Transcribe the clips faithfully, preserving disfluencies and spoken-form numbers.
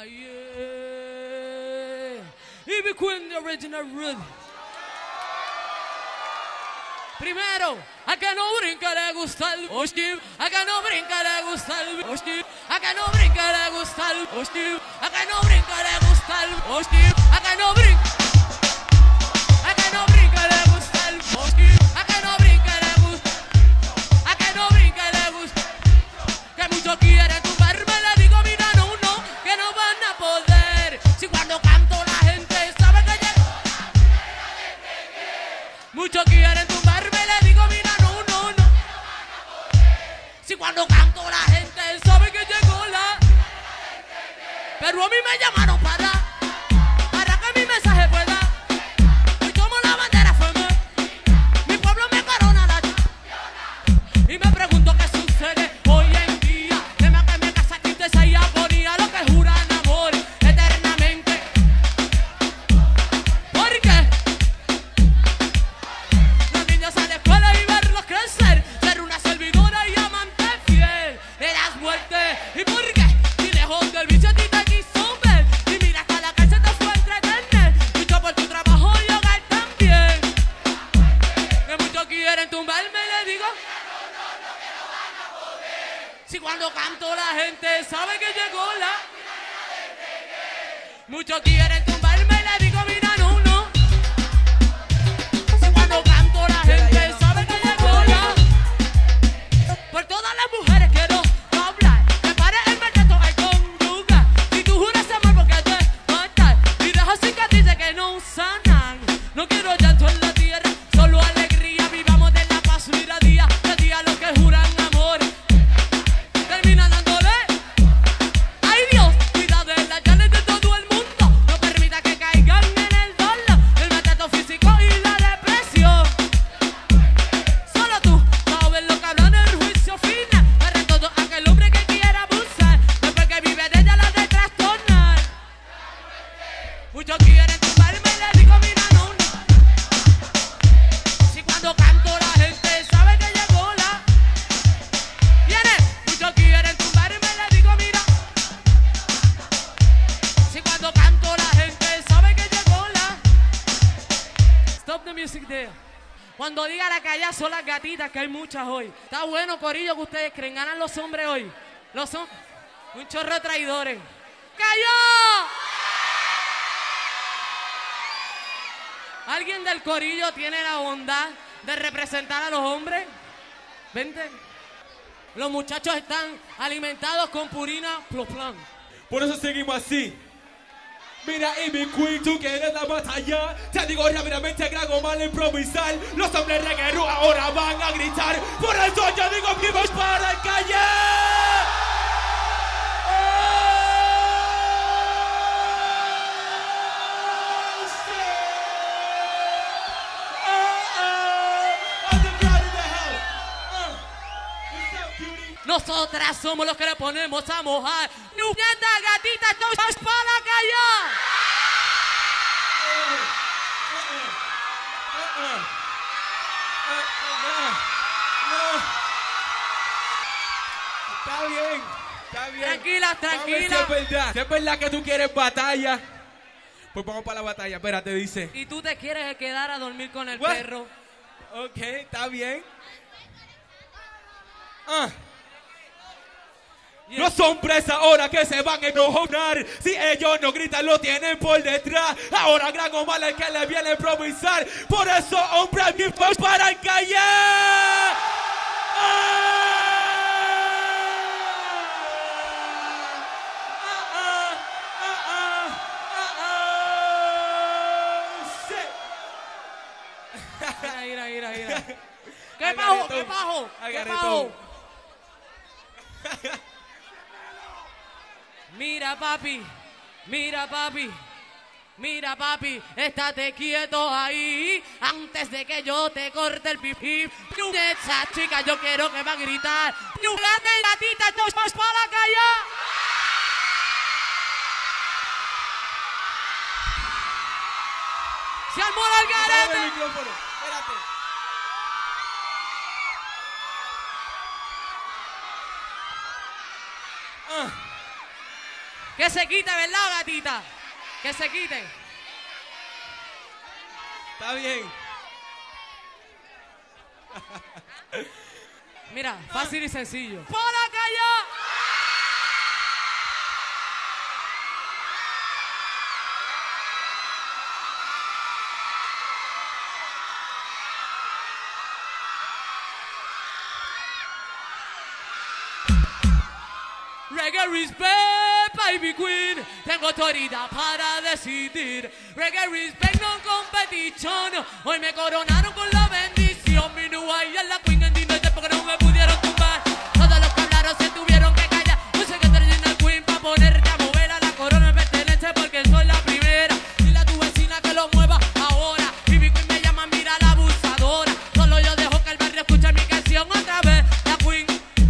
yeah. Ivy Queen, the original Ruth. Primero, a que no brinca le gusta el hostil, a que no brinca le gusta el hostil, a que no brinca le gusta el hostil, a que no brinca le gusta el hostil, a que no brinca, a que no brinca le gusta el hostil, a que no brinca le gusta, a que no brinca le gusta, que muchos quieren tumbarme, le digo mira no, no, que no van a poder, si cuando canto la gente sabe que llego, muchos quieren tumbarme. Si cuando canto la gente sabe que llegó la, pero a mí me llamaron para, para que mi mensaje pueda. Hoy tomo la bandera firme, mi pueblo me corona la y me pregunto qué sucede hoy en día. Tema que me casa tristeza y agonía, lo que juran amor eternamente. ¿Por qué? Los niños a la escuela y verlos crecer, ser una servidora y amante fiel de las muertes. ¿Y por qué? Si lejos del vicio a ti te quiso ver y mira hasta la cárcel te fue a entretener. Lucho por tu trabajo y hogar también. Que muchos quieren tumbarme, le digo. Si cuando canto la gente sabe que llegó la. Muchos quieren tumbarme, le digo mira no, no. Si cuando canto la gente sabe que llegó la. Por todas las mujeres quiero hablar. Me pare el maltrato al conyugar. Y tú juras amor porque te matar. Y dejas cicatrices que no sanan. No quiero llanto en la tierra, solo alegría. Vivamos de la paz día a día. De día los que juran amor terminan dándole. Ay Dios, cuida de las llaves de todo el mundo. No permita que caigan en el dolor, el maltrato físico y la depresión. Solo tú sabes lo que hablan en el juicio final. Para todo aquel hombre que quiera abusar, después que vive de ella la de trastornar. Muchos quieren tumbarme y le digo mira no, no. Si cuando canto la gente sabe que llegó la. Viene, muchos quieren tumbarme y le digo mira. Si cuando canto la gente sabe que llegó la. Stop the music there. Cuando diga la que allá son las gatitas, que hay muchas hoy. Está bueno, corillo, que ustedes creen. Ganan los hombres hoy. Los hombres. Un chorro de traidores. ¡Cayó! ¿Alguien del corillo tiene la bondad de representar a los hombres? Vente. Los muchachos están alimentados con purina Proplan. Por eso seguimos así. Mira, Ivy Queen, tú quieres la batalla. Te digo rápidamente, grabo mal improvisar. Los hombres regueros ahora van a gritar. Por eso yo digo vivos para el calle. Nosotras somos los que le ponemos a mojar. ¡Niñata, gatita, todos para la calle! Está bien, está bien. Tranquila, tranquila. Si es verdad, si es verdad que tú quieres batalla, pues vamos para la batalla. Espérate, dice. Y tú te quieres quedar a dormir con el What? perro. Ok, está bien. Ah. Los hombres ahora que se van a enojar. Si ellos no gritan, lo tienen por detrás. Ahora gran o mal el que le viene a improvisar. Por eso, hombres, vivos para el calle. Mira, mira, mira, mira. ¿Qué pajo? ¿Qué pajo? ¿Qué pajo? Mira, papi, mira, papi, mira, papi, estate quieto ahí antes de que yo te corte el pipí. Esa chica yo quiero que va a gritar. ¡Gata y gatita, todos más para la calle! ¡Se armó el algarete! Espérate. Ah. Que se quite, ¿verdad, gatita? Que se quite. Está bien. Mira, fácil y sencillo. ¡Por acá ya! Reggae respect, baby queen. Tengo autoridad para decidir. Reggae respect, no competition. Hoy me coronaron con la bendición. Mi new eye es la queen en Dino, porque no me pudieron tumbar. Todos los que hablaron se tuvieron que callar. No sé qué traen al queen para ponerte a mover a la corona. Me pertenece porque soy la primera. Dile a tu vecina que lo mueva ahora. Baby queen me llama, mira la abusadora. Solo yo dejo que el barrio escuche mi canción otra vez. La queen.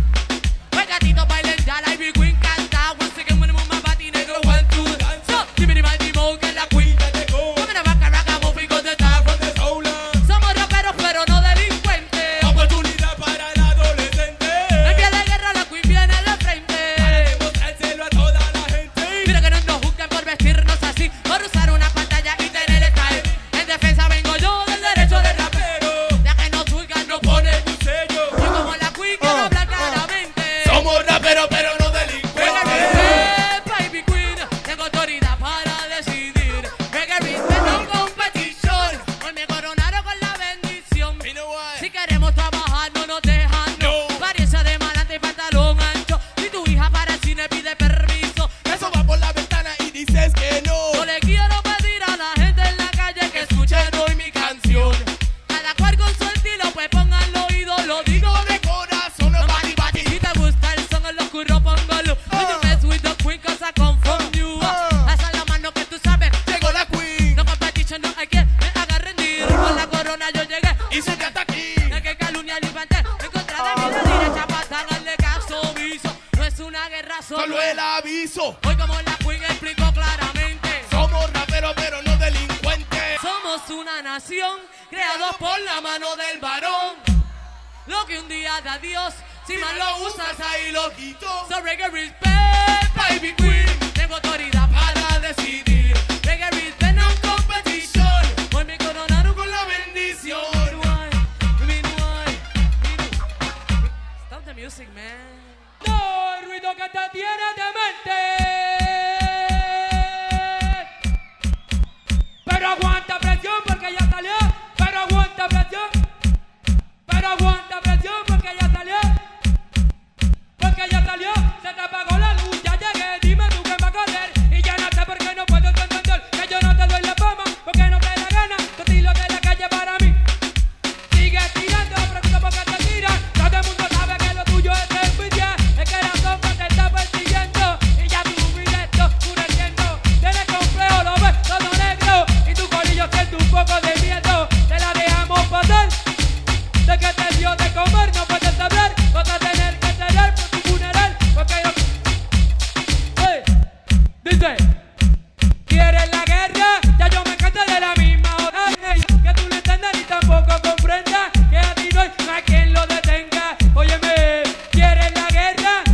Pues gatito bailen ya, la baby queen canta. Once again when I'm on my body, negro, one, two. So, give me the mighty mo, que la queen te dejó. Come in the back, rock, I'm moving, go to top from the soul. Somos raperos, pero no delincuentes. Oportunidad para el adolescente. En pie de guerra, la queen viene de frente. Para demostrárselo a toda la gente. Mira que no nos juzguen por vestirnos así, por usar una pantalla y tener style. En defensa vengo yo del derecho de rapero. Ya que nos juzgan, no ponen un sello. Yo como la queen quiero hablar claramente. Somos raperos, pero no delincuentes. Reggae baby queen, tengo autoridad para decidir. Reggae respect, no competition. Hoy me coronaron con la bendición. You know what? Si queremos trabajar, no nos dejan, no. No. Parece de malante y pantalón ancho. Si tu hija para el cine pide permiso, Eso va por la ventana y dices que no. yo le quiero pedir a la gente en la calle que escuchen hoy mi canción. Cada cual con su estilo, pues pongan el oído, lo digo de Corazón, no body, body. si te gusta el son, en lo oscuro póngalo. When you mess with the queen, cause I come from you. Alza la mano que tú sabes, Llegó la queen no competition, no hay quien me haga rendir. Con la corona yo llegué, y se te hasta aquí. el que calumnia levanté. En contra de mí la derecha pata, darle caso omiso. No es una guerra, Solo solo el aviso. hoy como la queen explicó claramente. Somos raperos, pero no delincuentes. Somos una nación creados por la mano del varón. Lo que un día da Dios, si mal lo usas ahí lo quito. So reggae respect, baby queen. Tengo autoridad para decidir. Reggae respect, no competition. Hoy me coronaron con la bendición. Stop the music, man. No, el ruido que te tiene demente. Pero aguanta presión porque ya salió. Pero aguanta presión. Pero aguanta presión porque ya salió. Porque ya salió. Se te apagó la luz, ya llegué. Dime tú qué va a correr. Y ya no sé por qué no puedo entender que yo no te doy la fama. Porque no te da gana. Tu estilo de la calle para mí. Sigue tirando, pregunto por qué te tiran. Todo el mundo sabe que lo tuyo es envidia. Es que la sombra te está persiguiendo. Y ya tú directo, oscureciendo. Tienes complejo, lo ves todo negro. Y tu colillo siente un poco de miedo. Te la dejamos pasar. De que te dio de comer, no puedes hablar. Vas a tener que cenar por tu funeral. Porque yo... Hey, dice, ¿quieres la guerra? Ya yo me cansé de la misma hora. Que tú no entiendas ni tampoco comprendas. Que a ti no hay, no hay quien lo detenga. Óyeme, ¿quieres la guerra?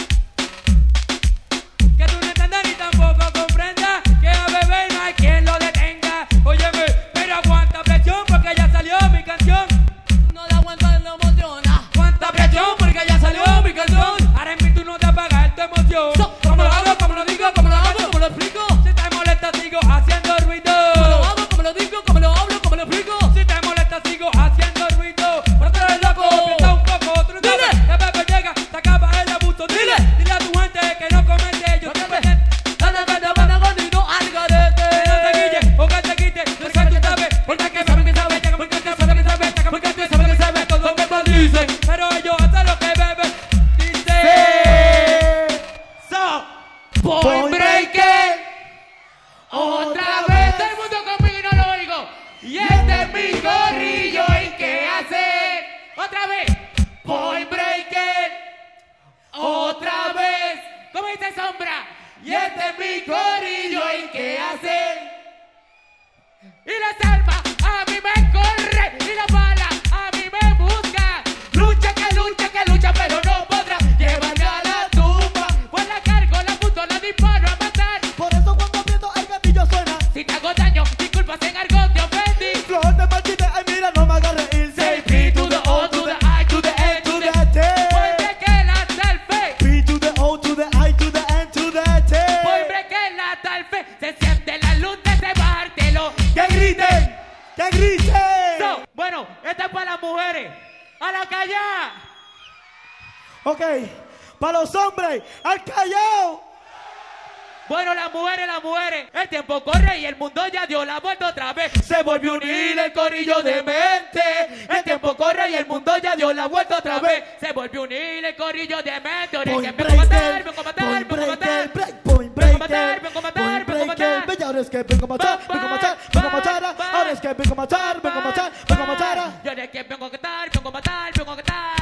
Que tú no entiendas ni tampoco comprendas. Que a bebé no hay quien lo detenga. Óyeme, pero aguanta presión porque ya salió mi canción. No da aguanta, no emociona. Aguanta presión porque ya salió mi canción. Ahora en mí tú no te apagas tu emoción. So, ¿Cómo lo hago? ¿Cómo lo digo? ¿Cómo lo hago? ¿Cómo lo explico? Si te molesta sigo haciendo ruido. ¿Cómo lo hago? ¿Cómo lo digo? ¿Cómo lo hablo? ¿Cómo lo explico? Si te molesta sigo haciendo ruido. Pero tú eres loco, piensa un poco, tú no Dile. sabes. El bebé llega, se acaba el abuso. Dile, Dile. dile a tu gente que no comete. Yo te presento. Gana, gana, gana, gana y no al garete. Que no te guille o que te quite. Porque tú sabes, porque que saben que saben, porque tú sabes que saben, porque tú sabes que saben todo lo que me dicen. Pero ellos hacen lo que beben. Dice. So, Point Breaker. Otra vez, todo el mundo conmigo y no lo oigo. Y este es mi corrillo, ¿y qué hace? Otra vez, Point Breaker. Otra vez, ¿cómo dice Sombra? Y este es mi corrillo, ¿y qué hace? Y las armas a mí me corre y la bala a mí me busca. Lucha que lucha que lucha, pero no podrá llevarme a la tumba. Pues la cargo, la puto, la disparo, a hasta el fe. Se siente la luz de ese bártelo. ¡Que griten! ¡Que griten! So, bueno, esta es para las mujeres. ¡A la callada! Ok, para los hombres, al Callao. Bueno, las mujeres, las mujeres. El tiempo corre y el mundo ya dio la vuelta otra vez. Se volvió a unir el corillo de mente. El tiempo corre y el mundo ya dio la vuelta otra vez. Se volvió a unir el corillo de mente. Ahora es que vengo a matar, vengo a matar, vengo a matar. Point Vengo a matar, vengo a matar, vengo a matar. Ahora es que vengo a matar, vengo a matar, vengo a matar. Ahora es que vengo a matar, vengo a matar, vengo a matar. Yo de que vengo a matar, vengo a matar, vengo a matar.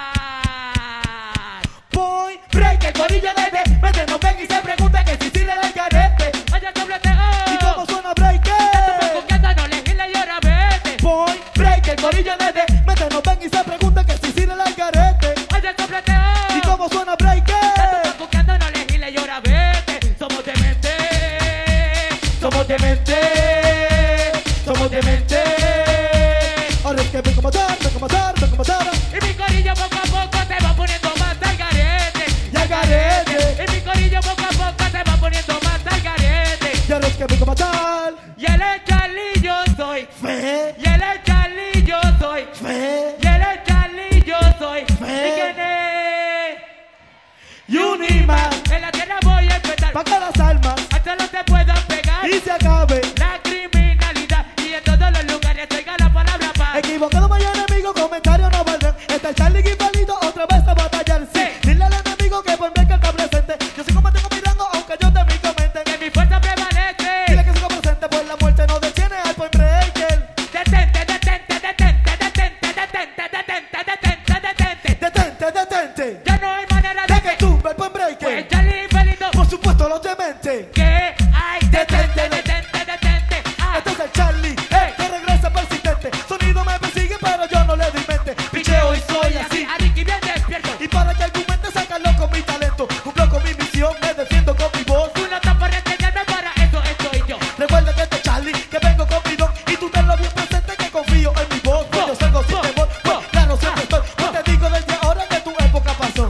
Point break, el corillo de mente. No ven y se pregunta que si sirve el carete. Vaya doble T O. ¿Y cómo suena break? Coqueta, no le gile y ahora vete. Point break, el corillo de mente. No ven y se pregunta que si sirve el carete. Vaya doble T O. ¿Y cómo suena break? Coqueta, no le gile y ahora vete. Somos de mente. Somos de mente, somos de mente. Ahora es que vengo a matar, vengo a matar, vengo a matar. Y mi corillo poco a poco se va poniendo más al garete. Y al garete. Y mi corillo poco a poco se va poniendo más al garete. Y ahora es que vengo a matar. Y él es Charlie, yo soy Fe, Y él es Charlie, yo soy fe, Y él es Charlie, yo soy Fe. ¿Y quién es? y un imán. En la tierra voy a empezar Pa' que las almas hasta no se puedan pegar y se acabe. la criminalidad. Y en todos los lugares oiga la palabra paz. Equivocado, vaya enemigo, comentarios no valdrán. Está el Charlie Guipalito otra vez a batallar. Sí, Sí. dile al enemigo que por ver que está presente. Yo sigo mantengo mi rango, aunque yo te mi comente. Que mi fuerza prevalece. Dile que sigo presente, pues la muerte no detiene al point breaker. Detente, detente, detente, detente, detente, detente, detente, detente. Detente, detente. Ya no hay manera De de que que tumbe el point pues breaker. Charlie Felito. Por supuesto, los dementes. Que hay detente, detente, detente. Ah, Este es el Charlie, eh, que regresa persistente. Sonido me persigue, pero yo no le doy mente. Picheo y soy así. A Ricky bien despierto. Y para que argumente, sácalo con mi talento. Cumplo con mi misión, me defiendo con mi voz. Tú no estás por enseñarme, para eso estoy yo. Recuerda que este Charlie, que vengo con mi don. Y tú tenlo bien presente, que confío en mi voz. Pues yo salgo sin temor, pues claro, siempre estoy. Pues te digo desde ahora que tu época pasó.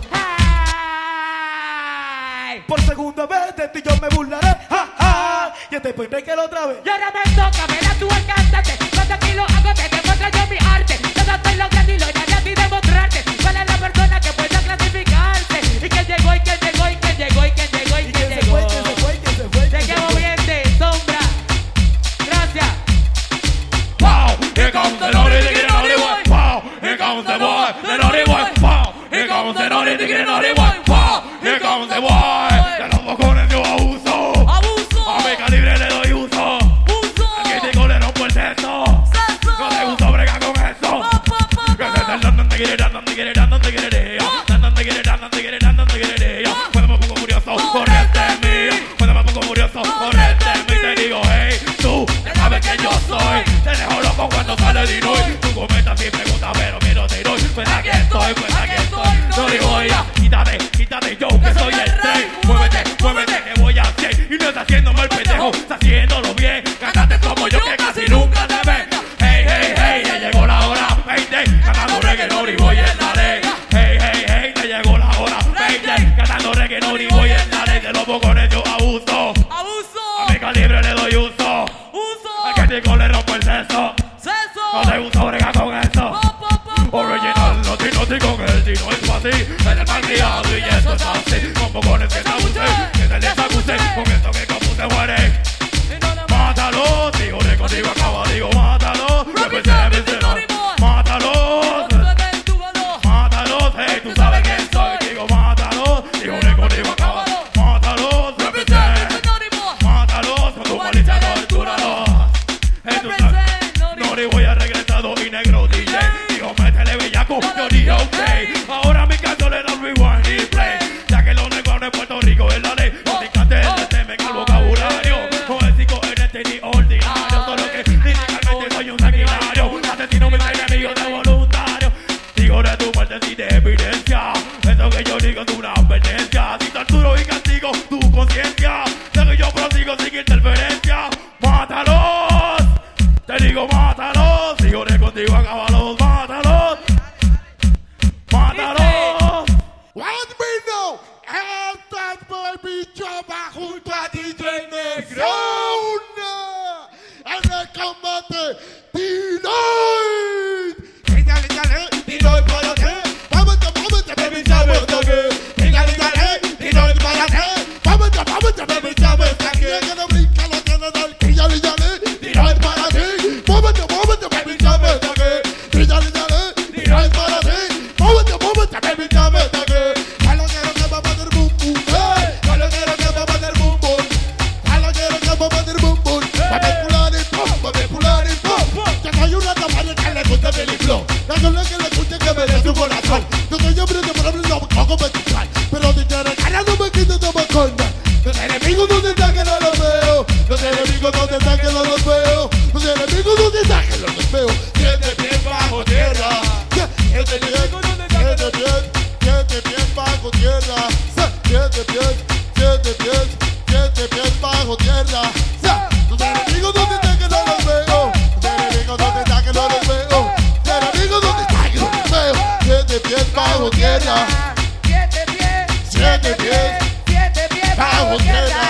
Ay. Por segunda vez de ti yo me burlaré, ja, ja. Y este point breaker otra vez. Y ahora me toca ver a tu cantante. Cuando aquí lo hago te demuestro yo mi arte. Todo estoy logrando y lo haré a ti demostrarte. ¿Cuál es la persona que pueda clasificarte? Y que llegó, y que llegó, y que llegó, y que llegó, y Y que quién se llegó. fue, quién se fue, quién se fue. Se quién se quedó fue. bien de sombra. Gracias. Wow, here comes the naughty, the naughty naughty one. Wow, here comes the boy, the naughty one. Wow, here comes the naughty, the naughty one. Wow, here comes the boy. De los bocones yo abuso. Abuso. A mi calibre le doy uso. Uso. Al crítico le rompo el sexo. No te gusta bregar con eso. Que se están dando, te quiere dando, te quiere dando, te quiere dando, te quiere dando, te quiere dando, te quiere dando. Cuando me pongo furioso, corriente mía. Cuando me pongo furioso, corriente mía. Te digo, hey, tú, ya sabes que yo soy. Te dejo loco cuando sale Dinoy. Tú comentas y preguntas, pero miro te doy. Pues aquí estoy, pues aquí estoy. No digo ya, quítate, quítate yo que soy el rey. Muévete, muévete que voy a hacer. Y no está haciendo mal pendejo, está haciéndolo bien. Cántate como yo que casi nunca te ven. Hey, hey, hey, ya llegó la hora, veinte. Cantando reggaetón y voy en la ley. Hey, hey, hey, ya llegó la hora, veinte. Cantando reggaetón y voy en la ley. De los bocones yo abuso. Abuso. A mi calibre le doy uso. Uso. Al crítico le rompo el sexo. Ceso. No te gusta bregar con eso. Po, po, po, po. Original, no ti, no ti con el tino es fácil. En el malcriado y eso es así. Con bocones que te abusé, que te les acusé. Con esto que como se muere. Mátalo, digo de contigo acaba, digo mátalo. Represent Mister Naughty Boy. Mátalos, mátalos, hey, tú sabes quién soy. Digo mátalos, digo de contigo acaba. Mátalos, represent. Mátalos, con tu paliza tortúralos. Hey, tú sabes. No le voy a regresado y negro D J. Digo, métele bellaco, yo dije ok. Ahora mi canto le da rewind y play. Ya que los negros de Puerto Rico es la ley. No te cantes el teme el vocabulario. No es psico en este ni ordinario. Solo que líricamente soy un sanguinario. Asesino mis enemigos de voluntario. Digo de tu muerte sin evidencia. Eso que yo digo es una advertencia. Si torturo y castigo tu conciencia. Sé que yo prosigo sin interferencia. ¡Mátalos! Te digo mátalos, sigo de contigo, acábalos, mátalos, mátalos. Let me know. Esta es Baby Chapa junto a D J Los enemigos donde están que no los veo. Los enemigos donde están que no los veo. Siete pies bajo tierra. Siete pies, siete pies, siete pies bajo tierra. Siete pies, siete pies, siete pies bajo tierra. Los enemigos donde están que no los veo. Los enemigos donde están que no los veo. Los enemigos donde están que no los veo. Siete pies bajo tierra. Siete pies, Siete pies, siete pies bajo tierra.